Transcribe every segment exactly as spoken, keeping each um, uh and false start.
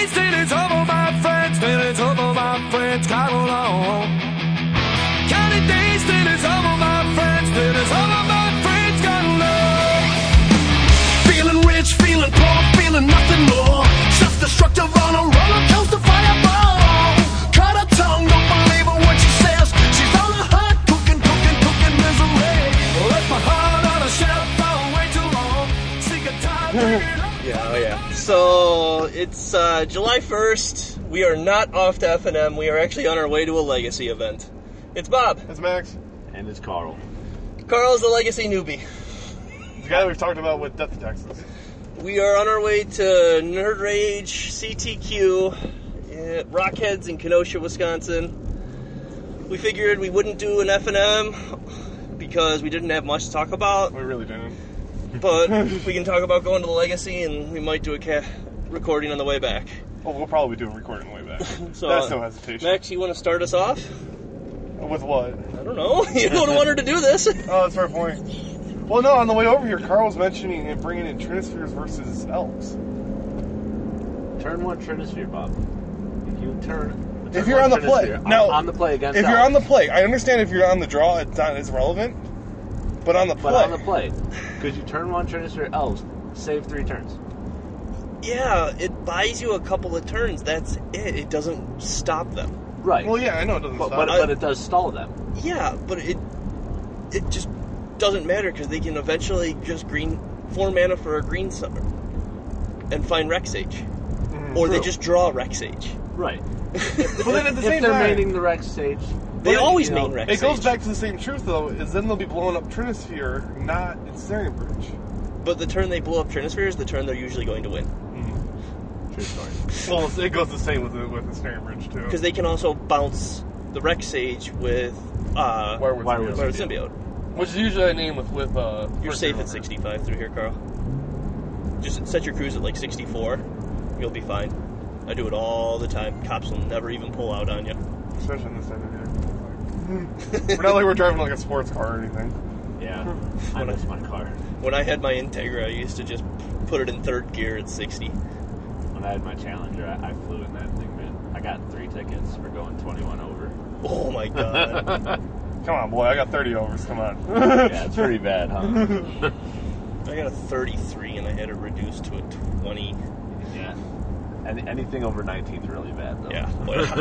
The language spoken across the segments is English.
days till it's over, my friends, till it's over, my friends, come along. Counting days till it's over, my friends, till it's over, my friends, come along. Feeling rich, feeling poor, feeling nothing more. Self-destructive on a roller coaster fireball. Cut her tongue, don't believe her when she says she's on a hot cooking, cooking, cooking misery. Left my heart on a shelf for way too long. Sick of time, bring it up. Yeah, oh yeah. So, it's uh, July first. We are not off to F N M. We are actually on our way to a Legacy event. It's Bob. It's Max. And it's Carl. Carl's the Legacy newbie. The guy we've talked about with Death Taxes. We are on our way to Nerd Rage C T Q at Rockheads in Kenosha, Wisconsin. We figured we wouldn't do an F N M because we didn't have much to talk about. We really didn't. But we can talk about going to the Legacy, and we might do a ca- recording on the way back. Well, we'll probably do a recording on the way back. So, That's uh, no hesitation. Max, you want to start us off? With what? I don't know. You don't want her to do this. Oh, that's a fair point. Well, no, on the way over here, Carl was mentioning and bringing in Trinispheres versus Elves. Turn one Trinisphere, Bob. If you turn... If you're on the play. On, Now, on the play against If you're Elves. on the play, I understand if you're on the draw, it's not as relevant. But on the play. But on the play. Because you turn one Trinisphere Elves, save three turns. Yeah, it buys you a couple of turns. That's it. It doesn't stop them. Right. Well, yeah, I know it doesn't but, stop. but, I- but it does stall them. Yeah, but it it just doesn't matter because they can eventually just green four mana for a green summer and find Rexage, Mhm. or they True. just draw Rexage. Right. But then at the if same they're time, maining the Rex Sage... They but, always you know, main Rexage. it goes back to the same truth, though, is then they'll be blowing up Trinisphere, not Ensnaring Bridge. But the turn they blow up Trinisphere is the turn they're usually going to win True story. Well, it goes the same with the, with Ensnaring Bridge, too. because they can also bounce the Rexage with uh, Wirewood Wirewood Symbiote. Wirewood Symbiote. Which is usually a name with, with uh... You're first safe hero. at sixty-five through here, Carl. Just set your cruise at like sixty-four. You'll be fine. I do it all the time. Cops will never even pull out on you. Especially in this time of year. We're not like we're driving like a sports car or anything. Yeah. I miss my car. When I had my Integra, I used to just put it in third gear at sixty. When I had my Challenger, I, I flew in that thing, man. I got three tickets for going twenty-one over. Oh my god. Come on, boy, I got thirty overs, come on. Yeah, it's pretty bad, huh? I got a thirty-three and I had it reduced to a twenty. Yeah. Any, anything over nineteen is really bad, though. Yeah.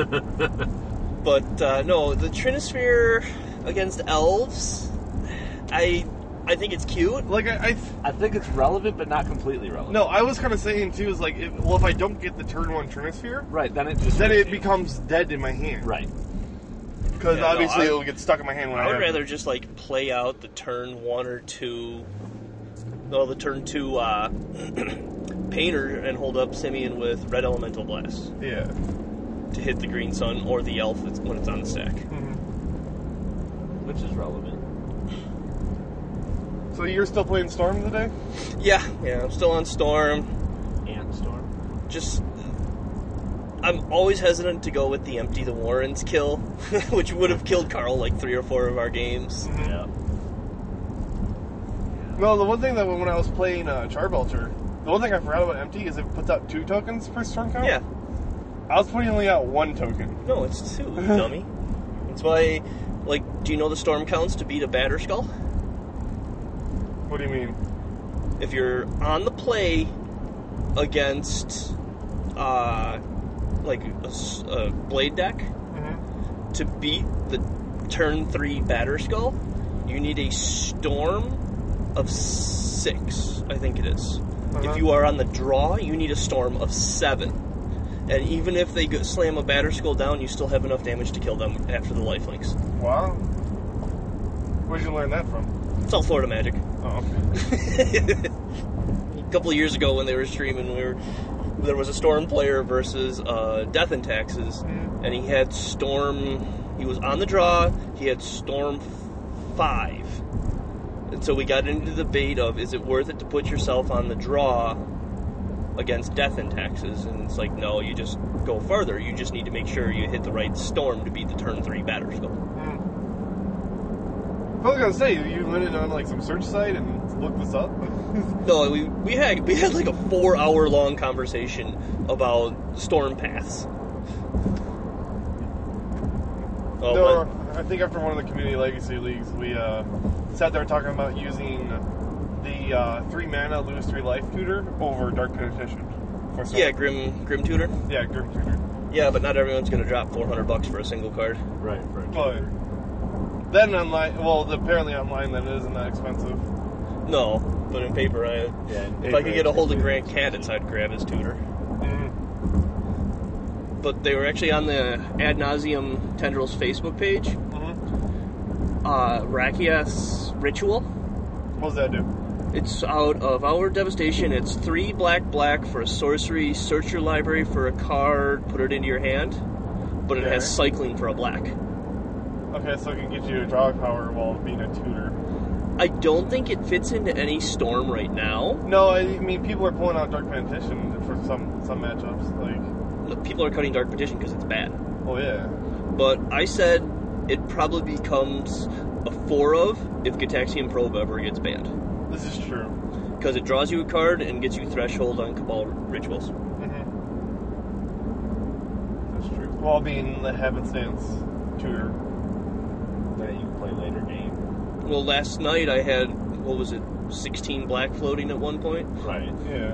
But, but uh, no, the Trinisphere against Elves, I I think it's cute. Like, I... I I think it's relevant, but not completely relevant. no, I was kind of saying, too, is like, if, well, if I don't get the turn one Trinisphere, Right, then it just... then it becomes dead in my hand. Right. Because Yeah, no, obviously I- it'll get stuck in my hand when I, I would have it. rather just like play out the turn one or two, well, the turn two uh, Painter and hold up Simeon with Red Elemental Blast Yeah. to hit the Green Sun or the Elf that's- when it's on the stack. Mm-hmm. Which is relevant. So you're still playing Storm today? Yeah, yeah, I'm still on Storm. And Storm. Just, I'm always hesitant to go with the Empty the Warrens kill, which would have killed Carl like three or four of our games. Yeah. No, the one thing that when I was playing uh, Charbelcher, the one thing I forgot about Empty is it puts out two tokens per storm count. Yeah, I was putting only out one token. no, it's two, you dummy. That's why, like, do you know the Storm counts to beat a Batterskull? What do you mean? If you're on the play against, uh, like a, s- a blade deck, Mm-hmm. to beat the turn three Batterskull, you need a storm of six, I think it is. Uh-huh. If you are on the draw, you need a storm of seven. And even if they go, slam a Batterskull down, you still have enough damage to kill them after the lifelinks. Wow. Where'd you learn that from? It's all Florida Magic. Oh, okay. A couple of years ago when they were streaming, we were there was a Storm player versus uh, Death and Taxes, Mm. and he had Storm. He was on the draw. He had Storm five, and so we got into the debate of is it worth it to put yourself on the draw against Death and Taxes? And it's like, no, you just go further. You just need to make sure you hit the right Storm to beat the turn three Batterskull. Mm. I was gonna say, you went in on like some search site and look this up? No, we we had we had like a four hour long conversation about storm paths. Oh, no, what? I think after one of the community legacy leagues, we uh, sat there talking about using the uh, three mana lose three life tutor over Dark Penetration. For some- Yeah, Grim Grim Tutor. Yeah, Grim Tutor. Yeah, but not everyone's gonna drop four hundred bucks for a single card. Right, for a But tutor. then online, well, apparently online, that isn't that expensive. No, but in paper, I Yeah, in if paper, I could get a it's hold of completely Grant Caddis, I'd grab his tutor. Mm. But they were actually on the Ad Nauseum Tendrils Facebook page. Mm-hmm. Uh, Rakiath's Ritual. What does that do? It's out of our Devastation. It's three black black for a sorcery. Search your library for a card, put it into your hand. But it Okay. has cycling for a black. Okay, so it can get you a draw power while being a tutor. I don't think it fits into any storm right now. No, I mean people are pulling out Dark Penetration for some some matchups. Like, People are cutting Dark Petition because it's bad. oh yeah, But I said it probably becomes a four of if Gataxian Probe ever gets banned. this is true. Because it draws you a card and gets you Threshold on Cabal Rituals. Mm-hmm. That's true. While being the happenstance tutor. That you can play later game. Well, last night I had, what was it, sixteen black floating at one point? Right. Yeah.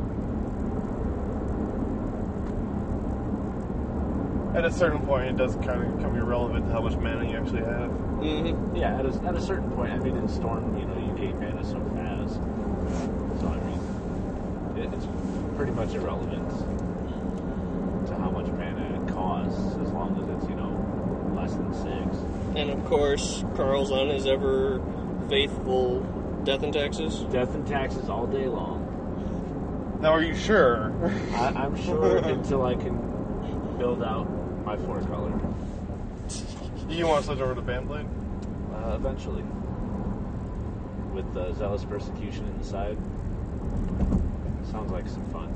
At a certain point, it does kind of become irrelevant to how much mana you actually have. Mm-hmm. Yeah, at a, at a certain point, I mean, in Storm, you know, you gain mana so fast. So, I mean, it, it's pretty much irrelevant to how much mana it costs, as long as it's, you know, less than six. And of course, Carl's on his ever faithful Death and Taxes. Death and taxes all day long. Now, are you sure? I, I'm sure until I can build out my four color. You want to switch over to Bandblade? Uh, eventually. With the Zealous Persecution in the side. Sounds like some fun.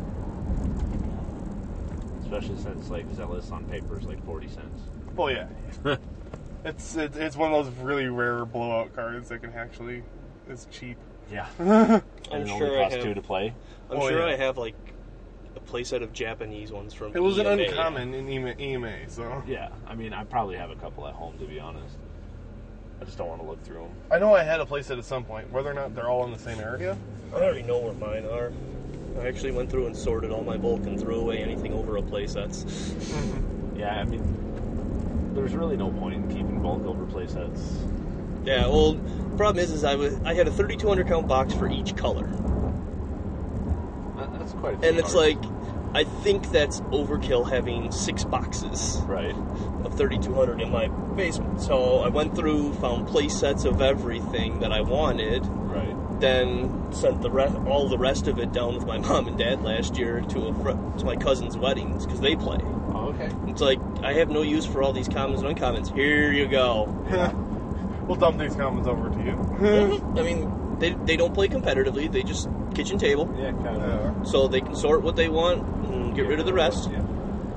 Especially since, like, Zealous on paper is like forty cents. Well, yeah. it's it, it's one of those really rare blowout cards that can actually is cheap. Yeah. I'm And it sure only I costs have, two to play. I'm Oh, sure yeah. I have like a playset of Japanese ones from It was an E M A. uncommon in E M A, so Yeah, I mean, I probably have a couple at home, to be honest. I just don't want to look through them. I know I had a playset at some point. Whether or not they're all in the same area, I already know where mine are. I actually went through and sorted all my bulk and threw away anything over a playsets. Yeah, I mean, there's really no point in keeping bulk over playsets. Yeah, well, problem is, is I was I had a thirty-two hundred count box for each color, That- That's quite a few and it's cards. like, I think that's overkill having six boxes Right. of thirty-two hundred in my basement. So I went through, found play sets of everything that I wanted, Right. then sent the rest, all the rest of it down with my mom and dad last year to a fr- to my cousin's weddings because they play. Oh, okay. It's like, I have no use for all these commons and uncommons. Here you go. we'll dump these comments over to you. I mean, they they don't play competitively. They just kitchen table. Yeah, kind of. Yeah. So they can sort what they want and get rid of the rest. Yeah.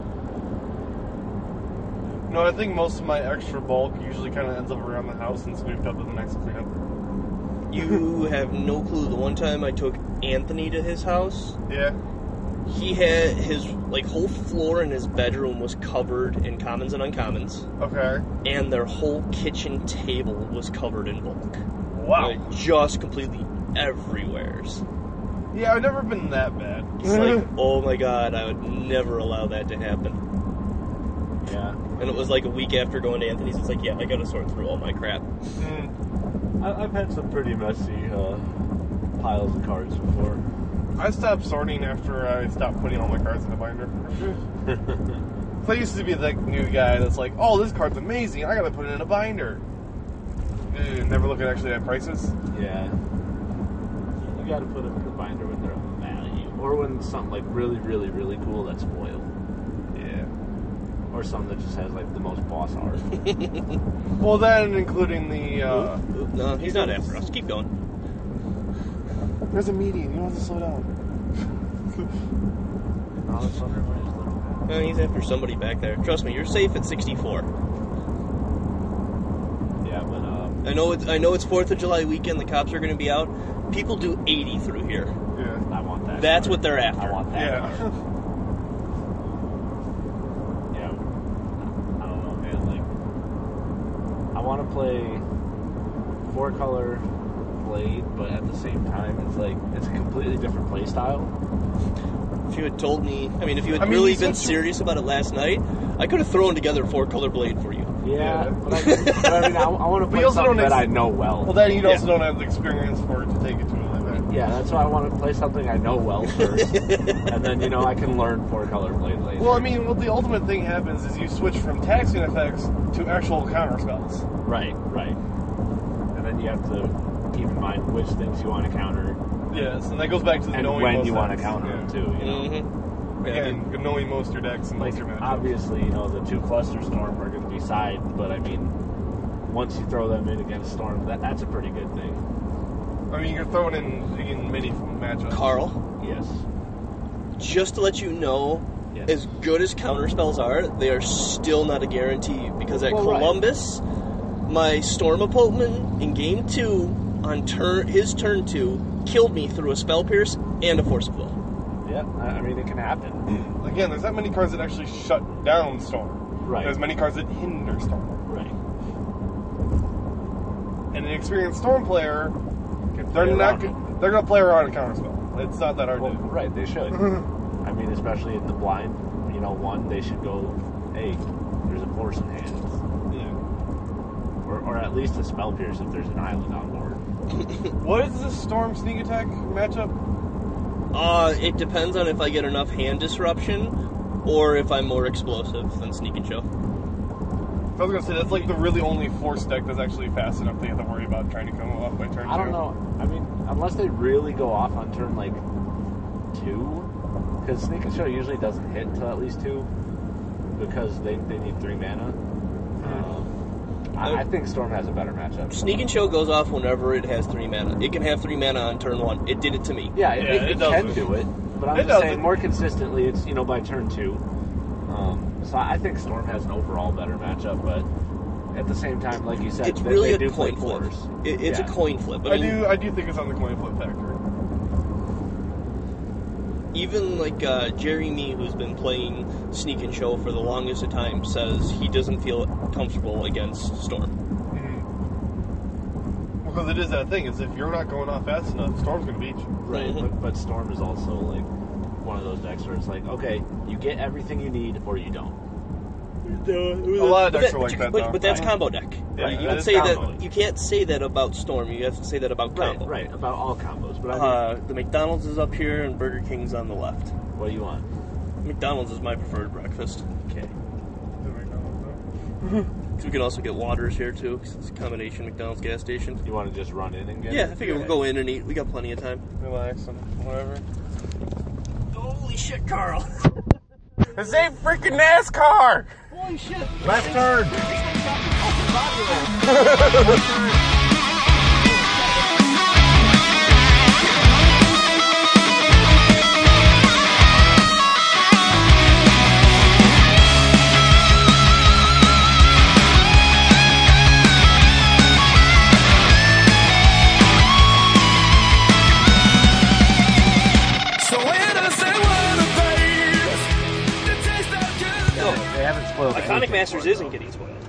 No, I think most of my extra bulk usually kind of ends up around the house and swept up to the next cleanup. You have no clue. The one time I took Anthony to his house, Yeah. he had his like whole floor in his bedroom was covered in commons and uncommons, Okay. and their whole kitchen table was covered in bulk. Wow. Like, just completely everywhere's. Yeah, I've never been that bad. It's like, oh my god, I would never allow that to happen. Yeah. And it was like a week after going to Anthony's, it's like, yeah, I gotta sort through all my crap. Mm. I, I've had some pretty messy uh, piles of cards before. I stopped sorting after I stopped putting all my cards in a binder. So I used to be the new guy that's like, oh, this card's amazing, I gotta put it in a binder. Ugh, never look at actually at prices. Yeah. You gotta put them in the binder when they're of value. Or when something like really, really, really cool that's spoiled. Yeah. Or something that just has like the most boss art. Well, then including the, uh... Oop, oop, no, he's not after us. Keep going. There's a median, you don't have to slow down. I was wondering where he's looking at. No, he's after somebody back there. Trust me, you're safe at sixty-four. Yeah, but um, I know it's I know it's Fourth of July weekend. The cops are going to be out. people do eighty through here. Yeah. I want that. That's car. what they're after. I want that. Yeah. car. Yeah. I don't know, man. Like, I want to play four color Blade, but at the same time, it's like it's a completely different play style. If you had told me, I mean, if you had I mean, really you been said- serious about it last night, I could have thrown together a four-color Blade for you. Yeah, Yeah. But, I, but I mean, I, I want to But play you also something don't that ex- I know well. Well, then you Yeah. also don't have the experience for it to take it to it like that. Yeah, that's why I want to play something I know well first, and then you know I can learn four color Blade later. Well, I mean, what the ultimate thing happens is you switch from taxing effects to actual counter spells. right, right, and then you have to keep in mind which things you want to counter Yes, and that goes back to the and knowing when most you want to decks. counter them Yeah. too. You know, Mm-hmm. Again, knowing most your decks and like most your matchups. obviously, you know the two cluster storm are going to be side, but I mean, once you throw them in against storm, that that's a pretty good thing. I mean, you're throwing in, in many matchups. Carl, Yes. just to let you know, Yes. as good as counter spells are, they are still not a guarantee because at Well, right. Columbus, my Storm opponent in game two, on turn his turn two, killed me through a Spell Pierce and a Force of Will. Yeah, I I mean it can happen. Again, there's not many cards that actually shut down Storm. Right. There's many cards that hinder Storm. Right. And an experienced Storm player, Can play they're not around go- it. they're gonna play around a counter spell. It's not that hard Well, to do. right, they should. I mean, especially in the blind, you know, one, they should go, hey, there's a force in hand. Yeah. Or, or at least a spell pierce if there's an island on board. What is this Storm sneak attack matchup? Uh, it depends on if I get enough hand disruption or if I'm more explosive than Sneak and Show. I was gonna say that's like the really only force deck that's actually fast enough to have to worry about trying to come off by turn I don't two. know. I mean, unless they really go off on turn, like, two, because Sneak and Show usually doesn't hit until at least two, because they, they need three mana. Um, I, I think Storm has a better matchup. Sneak and Show goes off whenever it has three mana. It can have three mana on turn one. It did it to me. Yeah, it, Yeah, it, it it does can it. do it, but I'm It just does saying it. more consistently, it's, you know, by turn two. Um, so I think Storm has an overall better matchup, but at the same time, like you said, It's they, really they a do play coin flip. fours. It, it's Yeah. a coin flip. I I mean, do I do think it's on the coin flip factor. even like uh, Jerry Me, who's been playing Sneak and Show for the longest of time, says he doesn't feel comfortable against Storm. Because it is that thing, is if you're not going off fast enough, Storm's gonna beat you. Right, Mhm. but, but Storm is also like one of those decks where it's like, okay, you get everything you need or you don't. A lot of But decks that- are like that, but, though. but that's Right. combo deck. Yeah, Right? You that can is say combo. that. You can't say that about Storm. You have to say that about combo. Right, right, about all combos. But I mean, Uh, the McDonald's is up here and Burger King's on the left. what do you want? McDonald's is my preferred breakfast. Okay. So we can also get Waters here too, 'cause it's a combination McDonald's gas station. You want to just run in and get Yeah, it? I figure we'll go in and eat. We got plenty of time. Relax and whatever. Holy shit, Carl! This ain't freaking NASCAR! Holy shit! Left turn! So innocent what a face. The taste of good. No, They haven't spoiled Iconic anything Masters for it, isn't though. getting spoiled.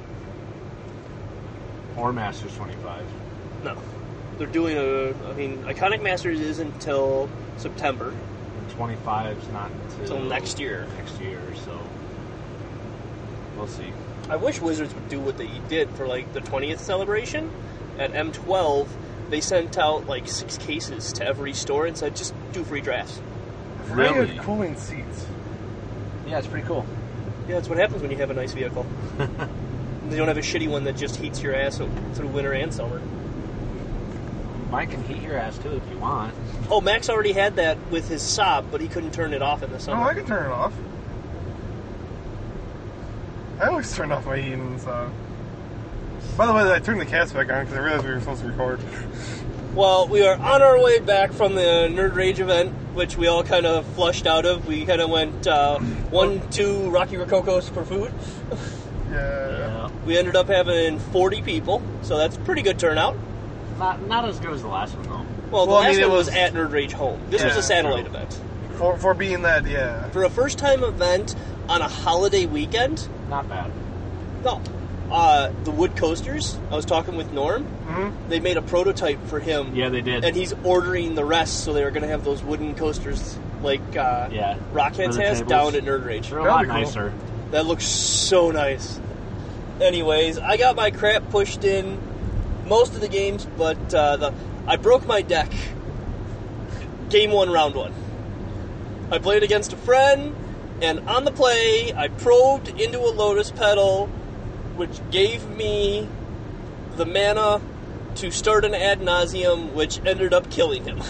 Or Masters twenty-five. No. They're doing a. I mean, Iconic Masters isn't until September. twenty-five's not until Till next year. Next year, so we'll see. I wish Wizards would do what they did for like the twentieth celebration. At M twelve, they sent out like six cases to every store and said, just do free drafts. Really? Cooling seats. Yeah, it's pretty cool. Yeah, that's what happens when you have a nice vehicle. You don't have a shitty one that just heats your ass through winter and summer. Mine can heat your ass too if you want. Oh, Max already had that with his Saab, but he couldn't turn it off in the Oh, summer. I can turn it off. I always turn off my heating, so. By the way, I turned the cast back on because I realized we were supposed to record. Well, we are on our way back from the Nerd Rage event, which we all kind of flushed out of. We kind of went uh, one, two Rocky Rococos for food. Yeah. We ended up having forty people, so that's a pretty good turnout. Not not as good as the last one though. Well, the Well, I last mean, it one was, was- at Nerd Rage Home. This was Yeah, a satellite true. event. For for being that, yeah. For a first-time event on a holiday weekend, Not bad. no. Uh, the wood coasters, I was talking with Norm, Mm-hmm. they made a prototype for him. Yeah, they did. And he's ordering the rest, so they were going to have those wooden coasters like uh, Yeah. Rockheads For the has tables. down at Nerd Rage. They're a That'd lot be cool. nicer. That looks so nice. Anyways, I got my crap pushed in most of the games, but uh, the I broke my deck. Game one, round one. I played against a friend, and on the play, I probed into a Lotus Petal, which gave me the mana to start an Ad Nauseam, which ended up killing him.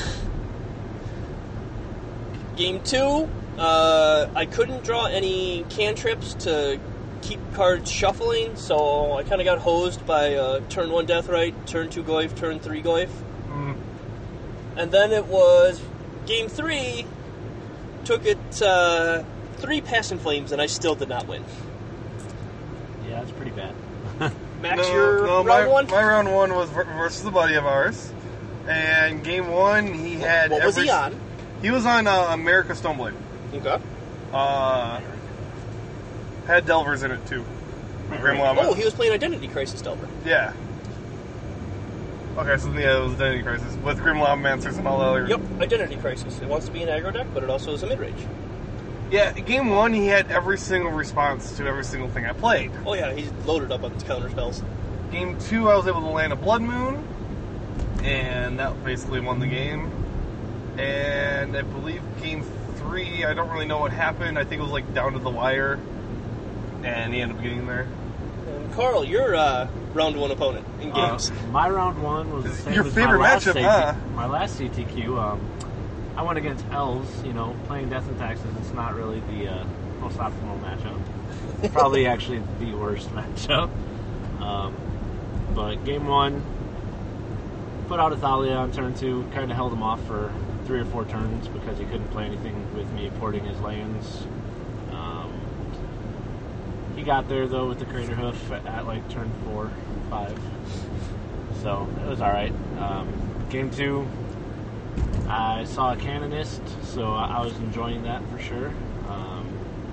Game two, uh, I couldn't draw any cantrips to keep cards shuffling, so I kind of got hosed by uh, turn one Deathrite, turn two Goyf, turn three Goyf. Mm. And then it was game three, took it uh, three Passion Flames, and I still did not win. Yeah, it's pretty bad. Max, no, your no, round my, one? My round one was ver- versus a buddy of ours, and game one he had. What was every, he on? He was on uh, America Stoneblade. Okay. Uh, had Delvers in it too. Grimlaw. Oh, he was playing Identity Crisis Delver. Yeah. Okay, so yeah, it was Identity Crisis with Grimlaw Mancers and all the other. Yep, Identity Crisis. It wants to be an aggro deck, but it also is a mid-range. Yeah, game one he had every single response to every single thing I played. Oh yeah, he's loaded up on his counter spells. Game two, I was able to land a Blood Moon, and that basically won the game. And I believe game three, I don't really know what happened. I think it was like down to the wire, and he ended up getting there. And Carl, your uh, round one opponent in Uh, games. my round one was the same Your as favorite my last matchup, C T, huh? My last C T Q. Um, I went against Elves. You know, playing Death and Taxes. It's not really the uh, most optimal matchup. Probably actually the worst matchup. Um, but game one, put out Athalia on turn two. Kind of held him off for three or four turns because he couldn't play anything with me porting his lands. Um, he got there though with the Crater Hoof at, at like turn four, five. So it was all right. Um, game two, I saw a Canonist, so I, I was enjoying that for sure. Um,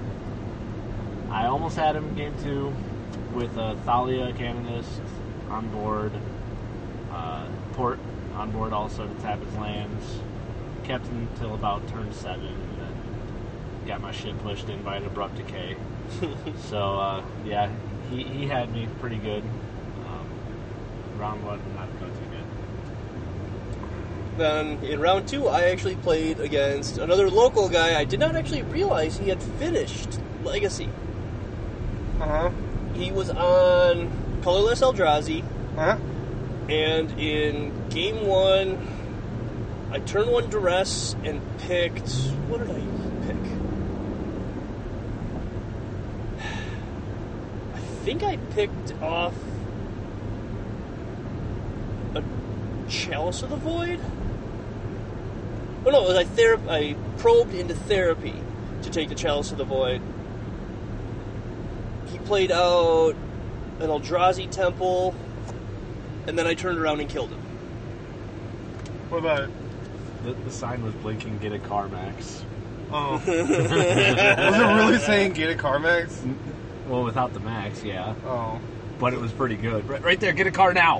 I almost had him game two with a Thalia Canonist on board, uh, port on board also to tap his lands. Kept him until about turn seven, and then got my shit pushed in by an Abrupt Decay. So, uh, yeah, he, he had me pretty good. Um, round one, not go too good. Then in round two, I actually played against another local guy. I did not actually realize he had finished Legacy. Uh huh. He was on Colorless Eldrazi, Uh huh. and in game one, I turned one Duress and picked... What did I pick? I think I picked off a Chalice of the Void? Oh no, it was I, thera- I probed into Therapy to take the Chalice of the Void. He played out an Eldrazi Temple, and then I turned around and killed him. What about it? The, the sign was blinking, get a Carmax. Oh. Was it really saying get a Carmax? Well, without the max, yeah. Oh. But it was pretty good. Right, right there, get a car now!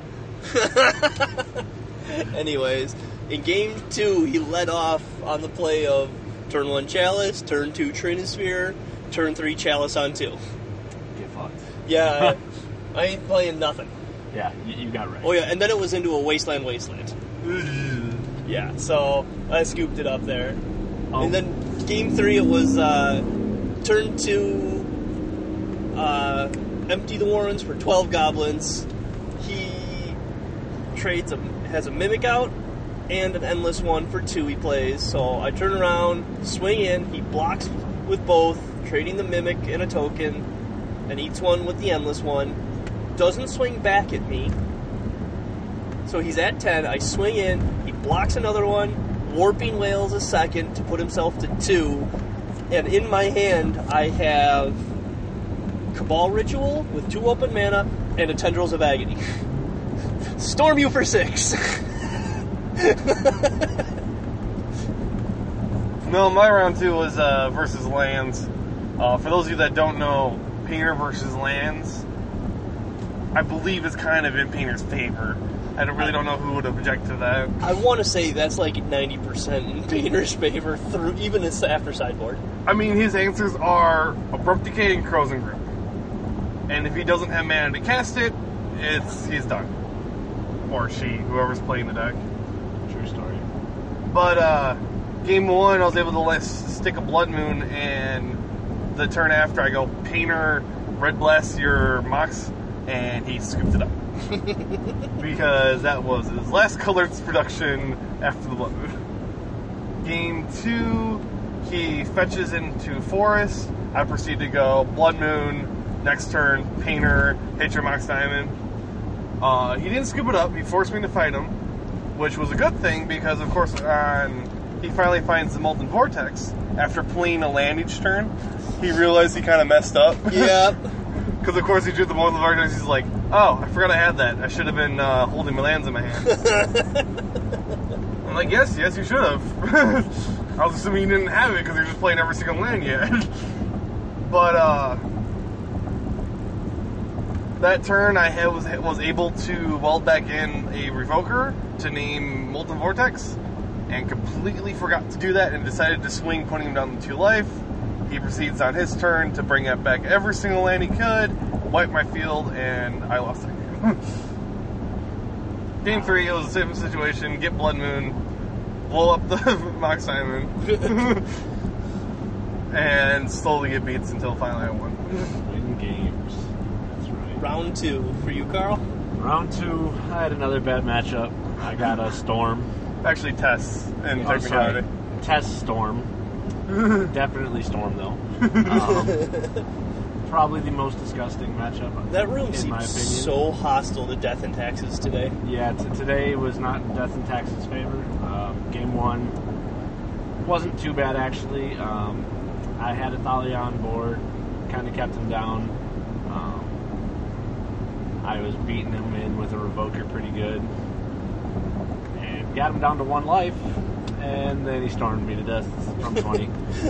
Anyways, in game two, he led off on the play of turn one Chalice, turn two Trinisphere, turn three Chalice on two. Get fucked. Yeah, I ain't playing nothing. Yeah, you, you got right. Oh yeah, and then it was into a Wasteland Wasteland. Yeah, so I scooped it up there. Oh. And then game three, it was uh, turn two, uh, empty the Warrens for twelve goblins. He trades a, has a Mimic out and an Endless one for two he plays. So I turn around, swing in, he blocks with both, trading the Mimic and a token, and eats one with the Endless one. Doesn't swing back at me. So he's at ten, I swing in, he blocks another one, Warping Whales a second to put himself to two, and in my hand I have Cabal Ritual with two open mana and a Tendrils of Agony. Storm you for six. No, my round two was uh, versus Lands. Uh, for those of you that don't know, Painter versus Lands, I believe is kind of in Painter's favor. I don't, really don't know who would object to that. I want to say that's like ninety percent in Painter's favor, through even it's after sideboard. I mean, his answers are Abrupt Decay and Corrosion Grip. And if he doesn't have mana to cast it, it's he's done. Or she, whoever's playing the deck. True story. But uh, game one, I was able to let, stick a Blood Moon, and the turn after I go Painter, Red Blast your Mox, and he scooped it up. Because that was his last colored production after the Blood Moon. Game two, he fetches into Forest. I proceed to go Blood Moon, next turn, Painter, hit your Mox Diamond. Uh, he didn't scoop it up, he forced me to fight him, which was a good thing because, of course, on he finally finds the Molten Vortex. After playing a land each turn, he realized he kind of messed up. Yeah. Because, of course, he drew the Molten Vortex, he's like, oh, I forgot I had that. I should have been uh, holding my lands in my hand. I'm like, yes, yes, you should have. I was assuming you didn't have it because you're just playing every single land yet. But, uh... that turn, I had, was was able to weld back in a Revoker to name Molten Vortex, and completely forgot to do that and decided to swing, putting him down to two life. He proceeds on his turn to bring up back every single land he could, wipe my field, and I lost it. Game three, it was the same situation, get Blood Moon, blow up the Mox Diamond, and slowly get beats until finally I won. Win games. That's right. Round two for you, Carl. Round two, I had another bad matchup. I got a Storm. Actually, Tess and Oh, technicality. sorry. Test Storm. Definitely Storm, though. Um, probably the most disgusting matchup. That room in my seems opinion. so hostile to Death and Taxes today. Yeah, t- today was not in Death and Taxes' favor. Um, game one wasn't too bad, actually. Um, I had a Thalia on board, kind of kept him down. Um, I was beating him in with a Revoker pretty good. And got him down to one life, and then he stormed me to death from twenty.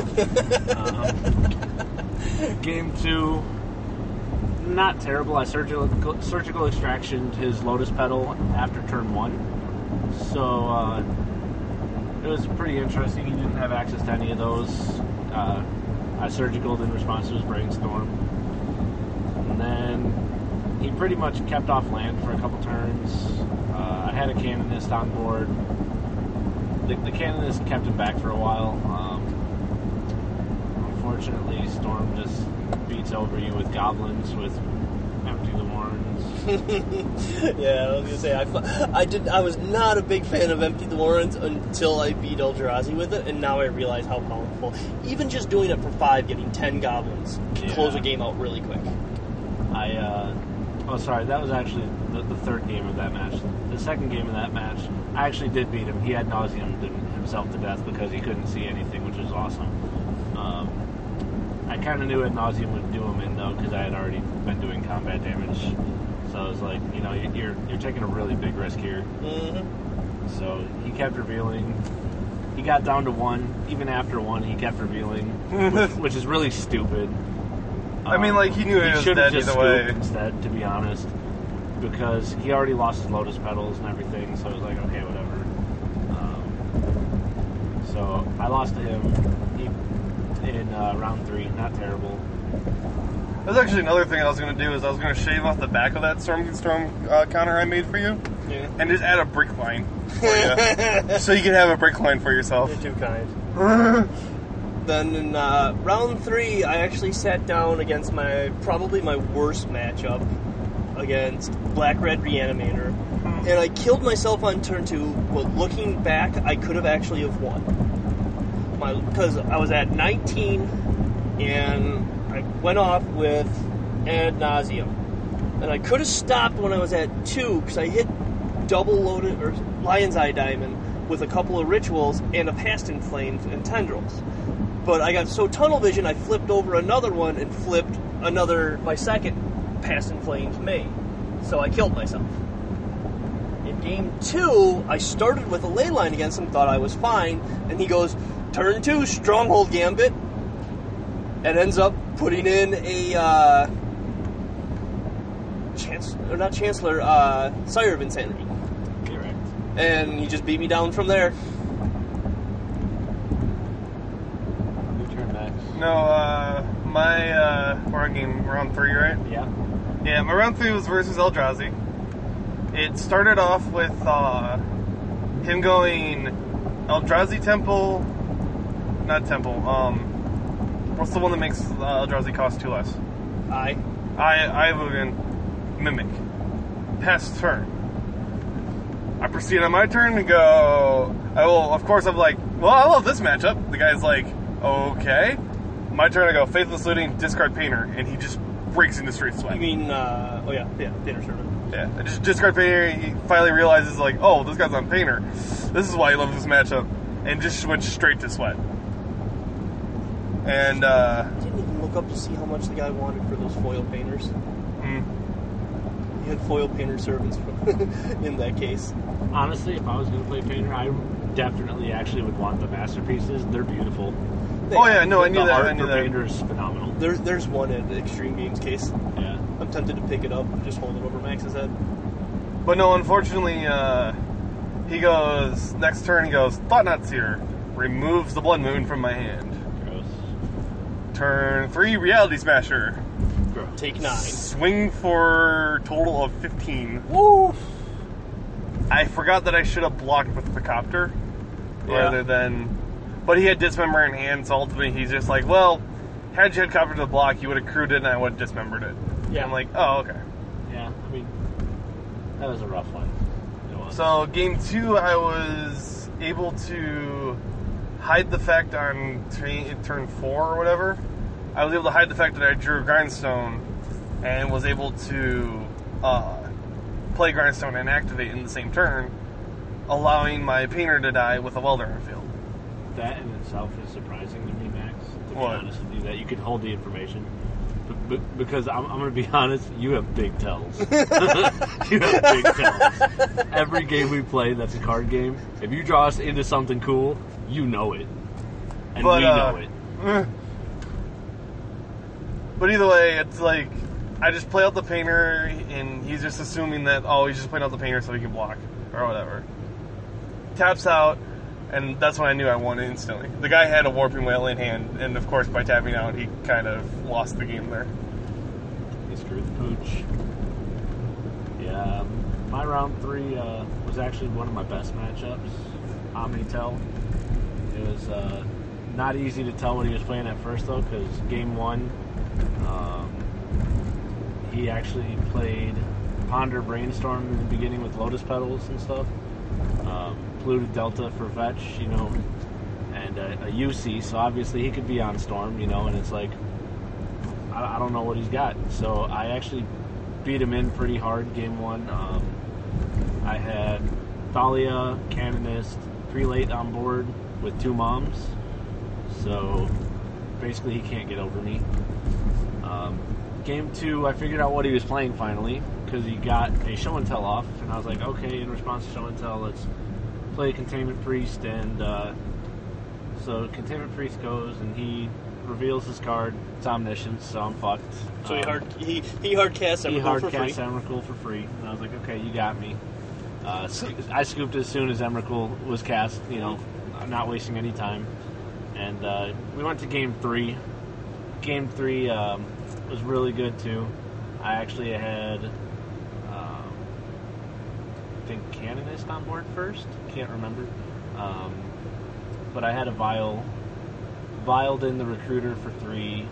um, game two, not terrible. I surgical, surgical extractioned his Lotus Petal after turn one. So uh, it was pretty interesting. He didn't have access to any of those. Uh, I surgicaled in response to his Brainstorm. And then he pretty much kept off land for a couple turns. Uh, I had a Canonist on board. The, the Canonist kept him back for a while. Um, unfortunately, Storm just beats over you with Goblins, with Empty the Warrens. Yeah, I was gonna say I, I did. I was not a big fan of Empty the Warrens until I beat Eldrazi with it, and now I realize how powerful. Even just doing it for five, getting ten goblins can Yeah. close a game out really quick. I, uh, oh, sorry, that was actually the, the third game of that match. The second game of that match, I actually did beat him. He had nauseamed himself to death because he couldn't see anything, which was awesome. Um, I kind of knew Ad Nauseam would do him in, though, because I had already been doing combat damage. So I was like, you know, you're you're taking a really big risk here. Mm-hmm. So he kept revealing. He got down to one. Even after one, he kept revealing, which, which is really stupid. I mean, like, he knew he was should have dead just either way. scooped instead, to be honest, because he already lost his Lotus Petals and everything, so I was like, okay, whatever. Um, so I lost to him he, in uh, round three. Not terrible. That's actually another thing I was going to do is I was going to shave off the back of that Storm Storm uh, counter I made for you, Yeah. and just add a brick line for you, so you can have a brick line for yourself. You're too kind. Then in uh, round three, I actually sat down against my probably my worst matchup against Black Red Reanimator, and I killed myself on turn two. But looking back, I could have actually have won. My because I was at nineteen, and I went off with Ad Nauseam, and I could have stopped when I was at two because I hit double loaded or Lion's Eye Diamond with a couple of rituals and a Past in Flames and Tendrils. But I got so tunnel vision, I flipped over another one and flipped another, my second Past in Flames main. So I killed myself. And then game two, I started with a ley line against him, thought I was fine, and he goes, turn two, Stronghold Gambit, and ends up putting in a, uh, Chancellor, or not Chancellor, uh, Sire of Insanity. Correct. And he just beat me down from there. Your turn, Max. No, uh, my, uh, we're on game round three, right? Yeah. Yeah, my round three was versus Eldrazi. It started off with, uh, him going Eldrazi Temple, not Temple, um, what's the one that makes uh, Eldrazi cost two less? I. I, I Vugan, Mimic. Pass turn. I proceed on my turn to go, I will, of course, I'm like, well, I love this matchup. The guy's like, okay. My turn, I go Faithless Looting, discard Painter, and he just breaks into straight sweat. You mean, uh, oh yeah, yeah, Painter Servant. Yeah, I just discard Painter, he finally realizes, like, oh, this guy's on Painter. This is why he loves this matchup. And just went straight to sweat. And, uh... I didn't even look up to see how much the guy wanted for those foil painters. Mm, He had foil painter servants in that case. Honestly, if I was going to play Painter, I definitely actually would want the masterpieces. They're beautiful. They- oh, yeah, no, I knew the that, art I knew for that. Painter is phenomenal. There, there's one at Extreme Games case. Yeah. I'm tempted to pick it up and just hold it over Max's head. But no, unfortunately, uh, he goes, next turn, he goes, Thought-Knot Seer, removes the Blood Moon from my hand. Gross. Turn three, Reality Smasher. Gross. Take nine. Swing for total of fifteen. Woo! I forgot that I should have blocked with the Copter Yeah. rather than... But he had Dismember in hand, so ultimately he's just like, well, had you had Copter to the block, you would have crewed it and I would have dismembered it. Yeah. I'm like, oh, okay. Yeah, I mean, that was a rough one. It was. So game two, I was able to hide the fact on t- turn four or whatever. I was able to hide the fact that I drew a Grindstone and was able to uh, play Grindstone and activate in the same turn, allowing my Painter to die with a Welder on field. That in itself is surprising to me, Max. To be What? honest with you, that you could hold the information. B- b- because I'm, I'm going to be honest, you have big tells. You have big tells. Every game we play that's a card game, if you draw us into something cool, you know it. And But, we uh, know it. eh. But either way, it's like, I just play out the Painter, and he's just assuming that, oh, he's just playing out the Painter so he can block, or whatever. Taps out, and that's when I knew I won instantly. The guy had a Warping Whale in hand, and of course, by tapping out, he kind of lost the game there. He screwed the pooch. Yeah, um, my round three uh, was actually one of my best matchups. Omnitel. It was uh, not easy to tell what he was playing at first, though, because game one, um, he actually played Ponder Brainstorm in the beginning with Lotus Petals and stuff. Um, Polluted Delta for fetch, you know, and a, a U C, so obviously he could be on Storm, you know, and it's like, I, I don't know what he's got. So I actually beat him in pretty hard game one. Um, I had Thalia, Canonist, Prelate on board with two moms, so basically he can't get over me. Um, game two, I figured out what he was playing finally, because he got a show and tell off, and I was like, okay, in response to show and tell, let's play Containment Priest, and uh, so Containment Priest goes, and he reveals his card. It's Omniscience, so I'm fucked. So he Um, hard he he hard cast he Emrakul hard for free. cast Emrakul for free, and I was like, okay, you got me. Uh, sc- I scooped as soon as Emrakul was cast, you know, I'm not wasting any time. And uh, we went to game three. Game three um, was really good too. I actually had, um, I think, Canonist on board first. Can't remember. Um, but I had a Vial. Vialed in the Recruiter for three.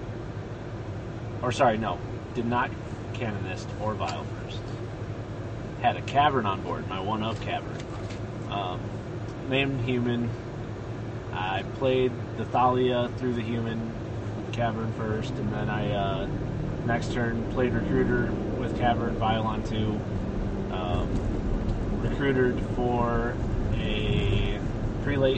Or sorry, no. Did not Canonist or Vial first. Had a Cavern on board, my one-of Cavern. Um, named Human. I played the Thalia through the Human Cavern first, and then I, uh, next turn, played Recruiter with Cavern, Vial on two. Um, recruitered for a Prelate.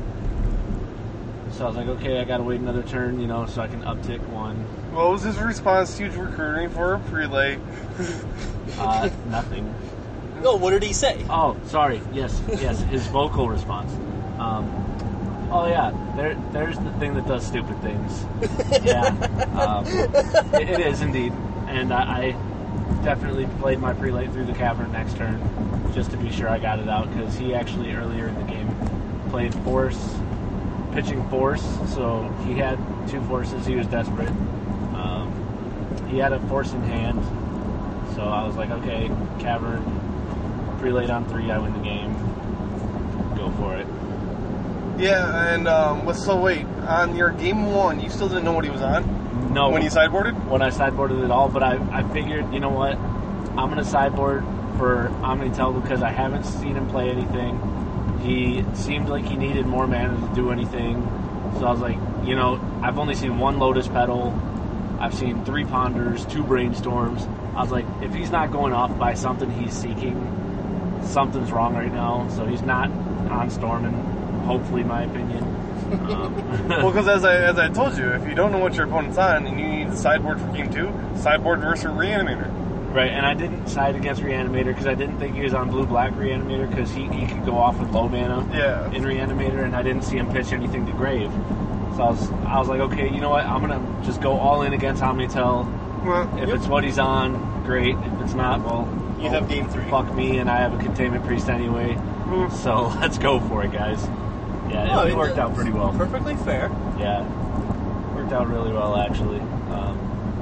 So I was like, okay, I gotta wait another turn, you know, so I can uptick one. What was his response to you recruiting for a Prelate? Uh, nothing. No, what did he say? Oh, sorry. Yes, yes. His vocal response. Um, oh yeah, there, there's the thing that does stupid things. Yeah, um, it, it is indeed, and I, I definitely played my prelate through the cavern next turn just to be sure I got it out because he actually earlier in the game played force, pitching force, so he had two forces. He was desperate. Um, he had a force in hand, so I was like, okay, cavern, prelate on three, I win the game. Go for it. Yeah, and um, well, so wait, on your game one, you still didn't know what he was on? No. When you sideboarded? When I sideboarded it all, but I, I figured, you know what, I'm going to sideboard for Omnitel because I haven't seen him play anything. He seemed like he needed more mana to do anything. So I was like, you know, I've only seen one Lotus Petal. I've seen three Ponders, two Brainstorms. I was like, if he's not going off by something he's seeking, something's wrong right now. So he's not on Stormin'. Hopefully, my opinion. Um, Well, because as I as I told you, if you don't know what your opponent's on and you need the sideboard for game two, sideboard versus Reanimator. right, and I didn't side against Reanimator because I didn't think he was on blue-black Reanimator because he, he could go off with low mana Yeah. in Reanimator, and I didn't see him pitch anything to Grave. So I was, I was like, okay, you know what? I'm going to just go all in against Omnitel. Well, If yep. it's what he's on, great. If it's not, well, You have game three. fuck me, and I have a Containment Priest anyway. Mm. So let's go for it, guys. Yeah, No, it, I it mean, worked out pretty well. Perfectly fair. Yeah, worked out really well, actually. Um,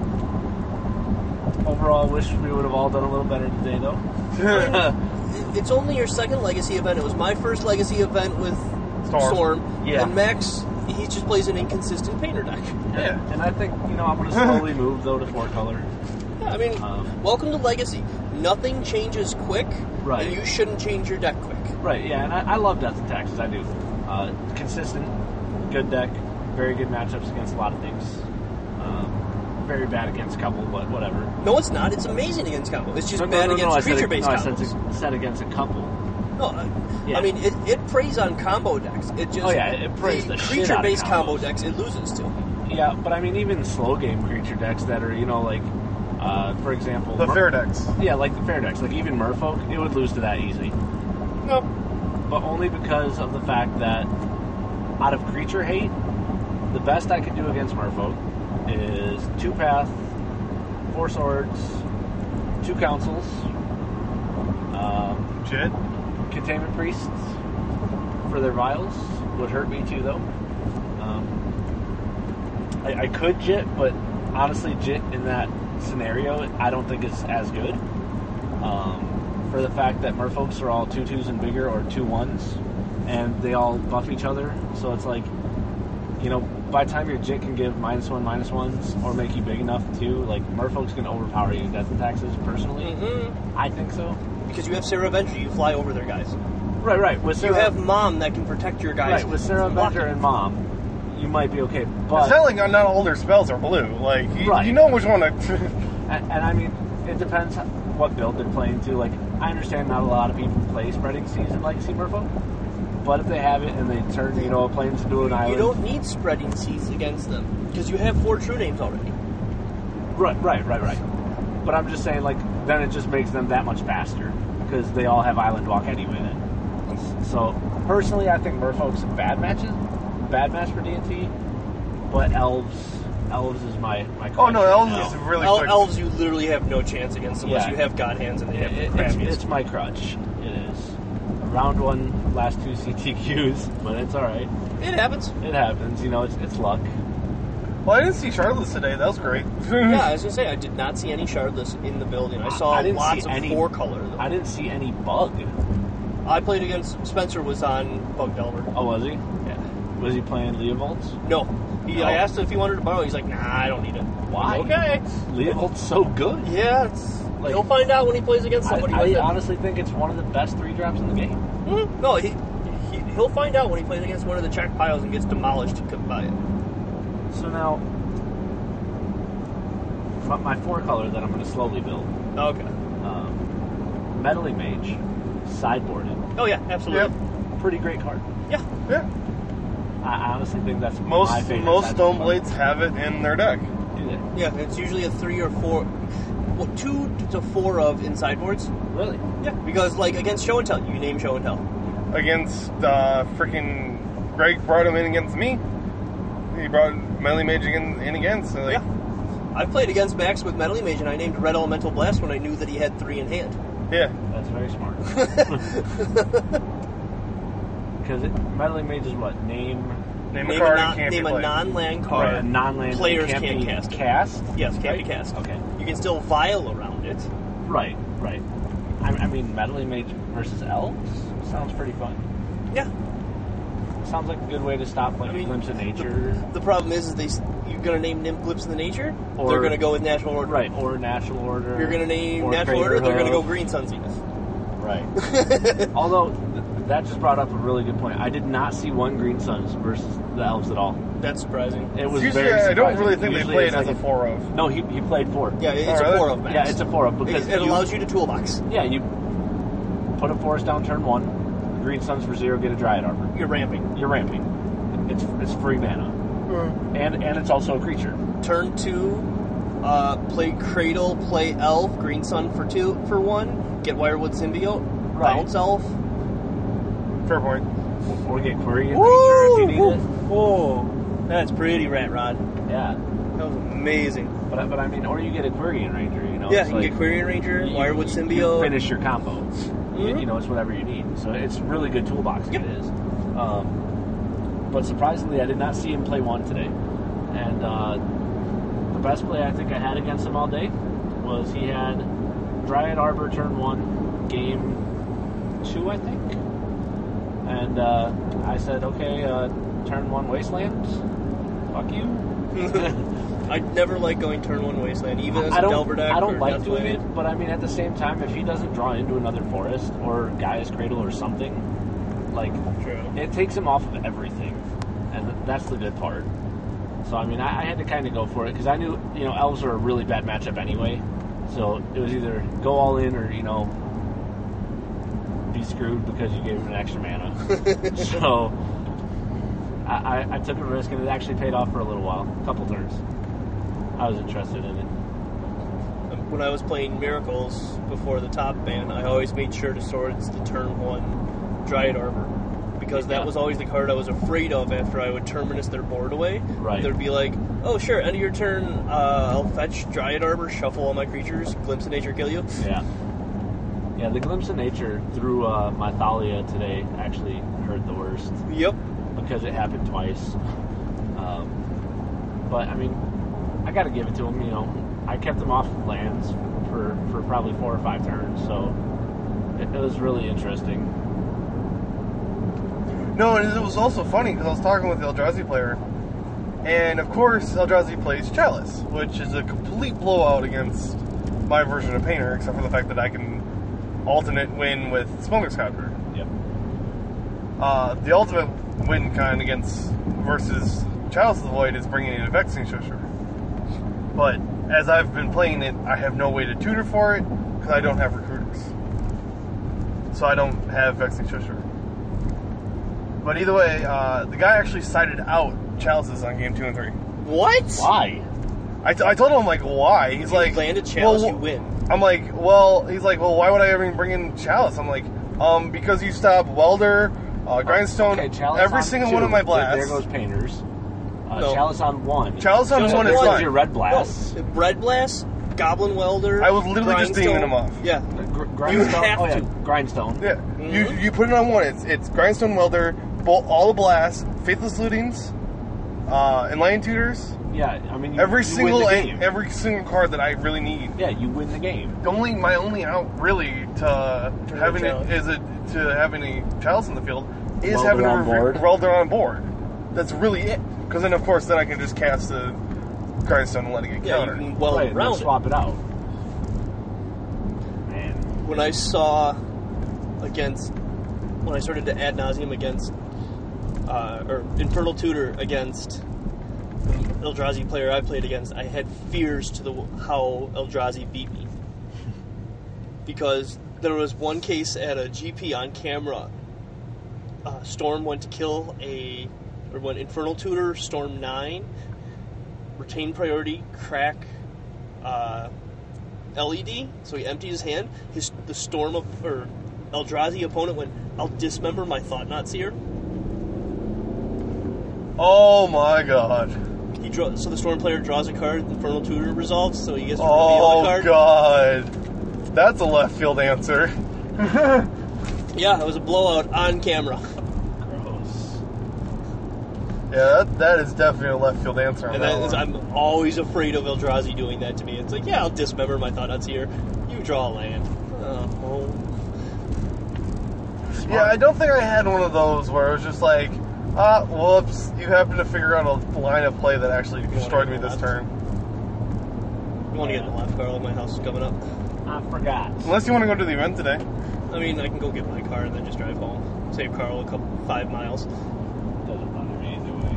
overall, I wish we would have all done a little better today, though. It's only your second Legacy event. It was my first Legacy event with Storm. Storm. Yeah. And Max, he just plays an inconsistent painter deck. Yeah. And I think, you know, I'm going to slowly move, though, to four color. Yeah, I mean, Um, welcome to Legacy. Nothing changes quick, Right. and you shouldn't change your deck quick. Right, yeah, and I, I love Death and Taxes, I do. Uh, consistent, good deck, very good matchups against a lot of things. Um, very bad against a couple, but whatever. No, it's not. It's amazing against combo. It's just No, no, bad no, no, I against said, creature-based no, I combos. said, said against a couple. No, I, Yeah. I mean, it, it preys on combo decks. It just Oh, yeah, it preys the shit out of creature-based combo combos. decks, it loses to. Yeah, but I mean, even slow game creature decks that are, you know, like, uh, for example... The Mer- fair decks. Yeah, like the fair decks. Like, even Merfolk, it would lose to that easy. No. But only because of the fact that out of creature hate, the best I could do against Merfolk is two path, four swords, two councils, um, Jit. containment priests for their vials would hurt me too, though. Um, I, I could Jit, but honestly, Jit in that scenario, I don't think is as good. Um, for the fact that Merfolks are all two twos and bigger, or two ones, and they all buff each other, so it's like, you know, by the time your Jit can give minus one, minus ones, or make you big enough too, like, Merfolk's can overpower you. Death and Taxes, personally, Mm-hmm. I think so. Because you have Sarah Avenger, you fly over their guys. Right, right. With You Sarah, have Mom that can protect your guys. right with Sarah from blocking. Avenger and Mom, you might be okay. But It's not like not all their spells are blue. Like, you, Right. you know which one to... And, and I mean, it depends what build they're playing too. Like, I understand not a lot of people play Spreading Seas in Legacy Merfolk, but if they have it and they turn, you know, a plains into an You island, don't need Spreading Seas against them. Because you have four true names already. right, right, right, right. But I'm just saying, like, then it just makes them that much faster because they all have Island Walk anyway. Then, so personally, I think Merfolk's a bad matches, bad match for D and T, but Elves, Elves is my my. Oh, no, crush Elves right is now. really El- quick. Elves, you literally have no chance against unless Yeah. you have God Hands and they have It- the it's, crappiest. it's my crutch. It is. Round one, last two C T Qs, but it's all right. It happens. It happens. You know, it's it's luck. Well, I didn't see Charlotte today. That was great. Yeah, I was going to say, I did not see any Shardless in the building. I saw I didn't lots see of any- four color, though. I didn't see any bug. I played against Spencer was on Bug Delver. Oh, was he? Yeah. Was he playing Leovolts? No. He, No. I asked him if he wanted to borrow. He's like, nah, I don't need it. Why? Okay. Leovolt's so good. Yeah, it's, Like- he'll find out when he plays against I, somebody I with it. honestly think it's one of the best three drops in the game. Mhm. No, he, he, he'll find out when he plays against one of the check piles and gets demolished by it. So now, from my four color that I'm going to slowly build, Okay. um, Meddling Mage, sideboarded, Oh, yeah, absolutely. pretty great card. Yeah. Yeah. I honestly think that's my Most favorite. most sideboard Stoneblades have it in their deck. card. Do they? Yeah, it's usually a three or four. what, two to four of in sideboards. Really? Yeah, because like against Show and Tell, you name Show and Tell. Against uh, freaking Greg brought him in against me. He brought Melee Mage in, in again. So like, Yeah. I've played against Max with Metal Mage, and I named Red Elemental Blast when I knew that he had three in hand. yeah. That's very smart. Because Meddling Mage is what? Name... Name, Name a card a, and non, can't name be a played. non-land card. Right, a non-land Players can't, can't be cast it. cast? Yes, can't right? be cast. Okay. You can still vial around it. Right, right. I, I mean, Meddling Mage versus Elves sounds pretty fun. Yeah. Sounds like a good way to stop like I mean, Glimpse of Nature. The, the problem is, is they s- you're gonna name Nim Glimpse of the Nature. Or- they're gonna go with Natural Order. Right, or Natural Order. If you're gonna name or Natural Order, Crater they're gonna go Hoof. Green Sun Zenith. Right. Although, th- that just brought up a really good point. I did not see one Green Suns versus the Elves at all. That's surprising. It was Usually, very I surprising. don't really think Usually they play it's it as like a four of. No, he, he played four. Yeah, it's Oh, a really? four of Max. Yeah, it's a four of because It, it you- allows you to toolbox. Yeah, you put a forest down turn one, Green Suns for zero, get a Dryad Arbor. You're ramping. You're ramping. It's it's free mana, and and it's also a creature. Turn two, uh, play Cradle, play Elf, Green Sun for two for one. Get Wirewood Symbiote, Right. bounce Elf. Fair point. Or get Query and Woo! Ranger if you need it. Whoa, that's pretty, Rat Rod. Yeah, That was amazing. but but I mean, or you get a Query and Ranger. You know, Yeah, it's you can like, get Quarian Ranger, you- Wirewood you- Symbiote. You finish your combo. You, Mhm. you know, it's whatever you need. So it's really good toolboxing. Yep. It is. Um, but surprisingly, I did not see him play one today. And uh, the best play I think I had against him all day was he had Dryad Arbor turn one, game two, I think. And uh, I said, okay, uh, turn one Wasteland. Fuck you. I never like going turn one Wasteland, even as I a don't, Delver deck I don't or like Death doing Wave. it, but I mean, at the same time, if he doesn't draw into another forest or Gaia's Cradle or something, like, True. it takes him off of everything, and that's the good part. So, I mean, I, I had to kind of go for it, because I knew, you know, Elves are a really bad matchup anyway, so it was either go all in or, you know, be screwed because you gave him an extra mana. So, I, I, I took a risk, and it actually paid off for a little while, a couple turns. I was interested in it. When I was playing Miracles before the top ban, I always made sure to swords the turn one Dryad Arbor. Because that Yeah. was always the card I was afraid of after I would Terminus their board away. Right. There'd be like, oh sure, end of your turn, uh, I'll fetch Dryad Arbor, shuffle all my creatures, Glimpse of Nature, kill you. Yeah. Yeah, the Glimpse of Nature through uh, my Thalia today actually hurt the worst Yep. because it happened twice. Um, but, I mean, I got to give it to him, you know. I kept him off lands for, for probably four or five turns, so it, it was really interesting. No, and it was also funny because I was talking with the Eldrazi player, and of course Eldrazi plays Chalice, which is a complete blowout against my version of Painter, except for the fact that I can alternate win with Smoker Sculptor. Yep. Uh, the ultimate win kind against versus Chalice of the Void is bringing in a Vexing Shusher. But as I've been playing it, I have no way to tutor for it because I don't have recruiters. So I don't have Vexing Shusher. But either way, uh, the guy actually sided out Chalices on game two and three. What? Why? I, t- I told him, like, why? He's You like... landed Chalice, well, you win. I'm like, well, he's like, well, why would I ever bring in Chalice? I'm like, um, because you stop Welder, uh, Grindstone, Okay, Chalice every on single two. one of my There- blasts. There goes Painters. Uh, No. Chalice on one. Chalice on Chalice one on is one. fine. Your Red Blast. No, Red Blast, Goblin Welder. I was literally just Grindstone. naming them off. Yeah. Gr- Grindstone. have oh, yeah. to. Grindstone. Yeah, Mhm. you you put it on one. It's it's Grindstone Welder, bolt, all the blasts, Faithless Lootings, uh, and Lion Tutors. Yeah, I mean, you, Every you single win the a- game. every single card that I really need. Yeah, you win the game. The only my only out really to Turn having it it down. is a, to having a Chalice in the field is Welder having a on board. Welder on board. That's really it. Because then of course then I can just cast the Grindstone and let it get Yeah, you countered. can well Right, and then around it. swap it out. Man. When I saw against, when I started to ad nauseum against, uh, or Infernal Tutor against the Eldrazi player I played against, I had fears to the how Eldrazi beat me. Because there was one case at a G P on camera, uh, Storm went to kill a, or when Infernal Tutor, Storm nine, retain priority, crack, uh, L E D, so he emptied his hand. His the Storm of, or Eldrazi opponent went, I'll dismember my Thought-Knot Seer. Oh my god. He draw, so the Storm player draws a card, Infernal Tutor resolves, so he gets to reveal a Oh card. god. That's a left field answer. Yeah, it was a blowout on camera. Gross. Yeah, that, that is definitely a left field answer on And that that is, one. I'm always afraid of Eldrazi doing that to me. It's like, yeah, I'll dismember my Thought-Knot Seer. You draw a land. Oh. Yeah, I don't think I had one of those where it was just like, ah, whoops, you happen to figure out a line of play that actually destroyed me this turn. You want to get in the left, Carl? My house is coming up. I forgot. Unless you want to go to the event today. I mean, I can go get my car and then just drive home. Save Carl a couple, five miles. Doesn't bother me either way.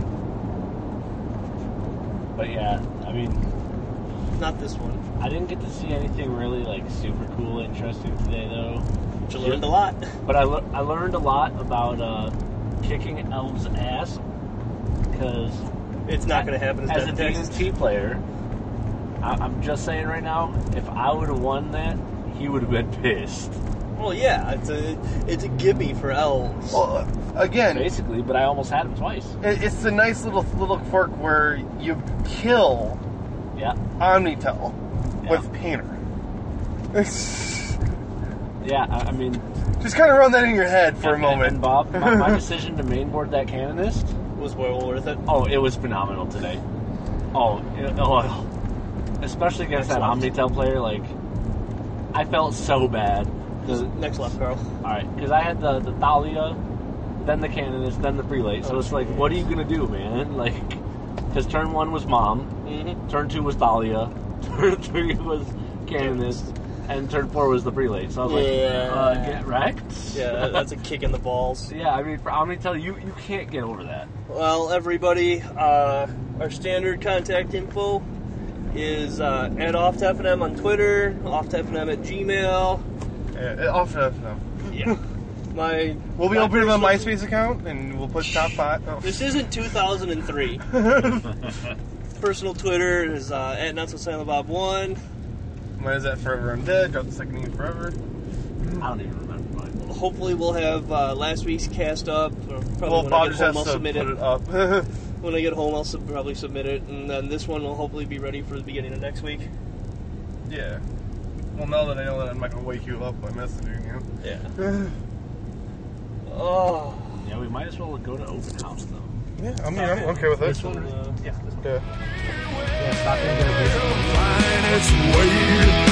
But yeah, I mean, Not this one. I didn't get to see anything really like super cool, interesting today though. But you learned a lot. But I, le- I learned a lot about uh, kicking elves' ass because It's not going to happen as as a Death D and and Taxes. T player. I- I'm just saying right now, if I would have won that, he would have been pissed. Well, yeah, it's a it's a gimme for elves. Well, uh, again, Basically, but I almost had him twice. it- it's the nice little little quirk where you kill Yeah. Omnitel Yeah. with Painter. Yeah, I, I mean, Just kind of run that in your head for a and- moment. And Bob, my, my decision to mainboard that Canonist, Was well worth it. oh, it was phenomenal today. Oh, it, oh especially against that Excellent. Omnitel player, like, I felt so bad. 'Cause- Next left, Carl. Alright, because I had the, the Thalia, then the Canonist, then the Prelate, so Oh, it's like, what are you going to do, man? Like, because turn one was Mom, Mm-hmm. turn two was Thalia, turn three was Canonist, and turn four was the Prelate. So I was like, Yeah. uh, get wrecked? Yeah, that- that's a kick in the balls. Yeah, I mean, for Omnitel, you, you can't get over that. Well, everybody, uh, our standard contact info is uh, at OffTFNM on Twitter, OffTFNM at Gmail. Yeah, off to no. Yeah. My We'll be my opening a personal- MySpace account and we'll put top five. Oh. This isn't two thousand three. Personal Twitter is uh, at Not So Silent Bob one. Mine is at Forever Undead. Got the second name forever. I don't even remember mine. Hopefully, we'll have uh, last week's cast up. Or probably Well, when Bob I just get has home, to I'll put submit it it. up. When I get home, I'll sub- probably submit it, and then this one will hopefully be ready for the beginning of next week. Yeah. Well, now that I know that I'm not going to wake you up by messaging you. Yeah. Oh. Yeah, we might as well go to open house, though. Yeah, I mean, I'm okay with This it. one? Uh, Yeah. Yeah, stop in and get a beer. Find its way